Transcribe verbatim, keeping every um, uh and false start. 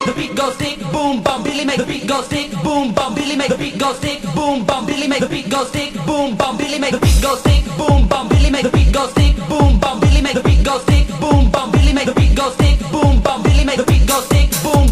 the beat go stick, boom bum. Billy make the beat go stick, boom bum. Billy make the beat go stick, boom bum. Billy make the beat go stick, boom bum. Billy make the beat go stick, boom bum. Billy make the beat go stick, boom bum. Billy make the beat go stick, boom bum. Billy make the beat go stick, boom bum. Billy make the beat go stick, boom.